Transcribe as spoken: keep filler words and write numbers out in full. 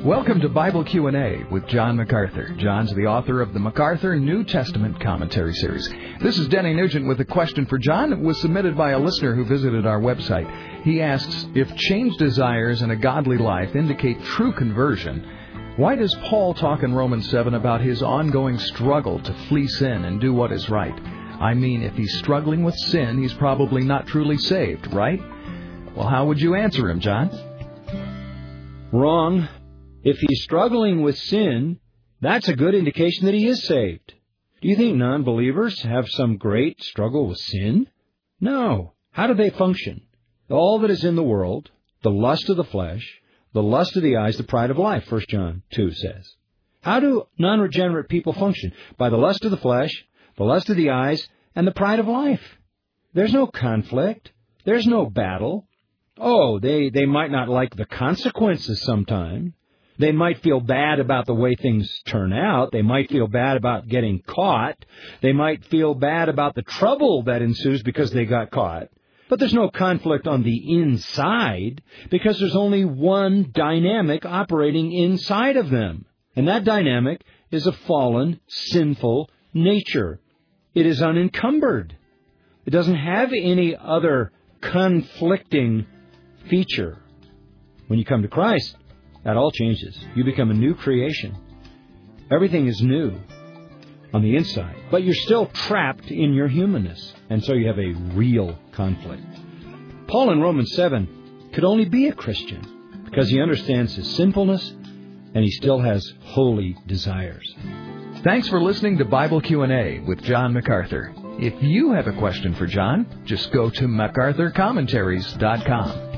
Welcome to Bible Q and A with John MacArthur. John's the author of the MacArthur New Testament Commentary Series. This is Denny Nugent with a question for John. It was submitted by a listener who visited our website. He asks, if changed desires and a godly life indicate true conversion, why does Paul talk in Romans seven about his ongoing struggle to flee sin and do what is right? I mean, if he's struggling with sin, he's probably not truly saved, right? Well, how would you answer him, John? Wrong. If he's struggling with sin, that's a good indication that he is saved. Do you think non-believers have some great struggle with sin? No. How do they function? All that is in the world, the lust of the flesh, the lust of the eyes, the pride of life, First John two says. How do non-regenerate people function? By the lust of the flesh, the lust of the eyes, and the pride of life. There's no conflict. There's no battle. Oh, they, they might not like the consequences sometimes. They might feel bad about the way things turn out. They might feel bad about getting caught. They might feel bad about the trouble that ensues because they got caught. But there's no conflict on the inside because there's only one dynamic operating inside of them. And that dynamic is a fallen, sinful nature. It is unencumbered. It doesn't have any other conflicting feature. When you come to Christ, that all changes. You become a new creation. Everything is new on the inside, but you're still trapped in your humanness, and so you have a real conflict. Paul in Romans seven could only be a Christian because he understands his sinfulness and he still has holy desires. Thanks for listening to Bible Q and A with John MacArthur. If you have a question for John, just go to macarthur commentaries dot com.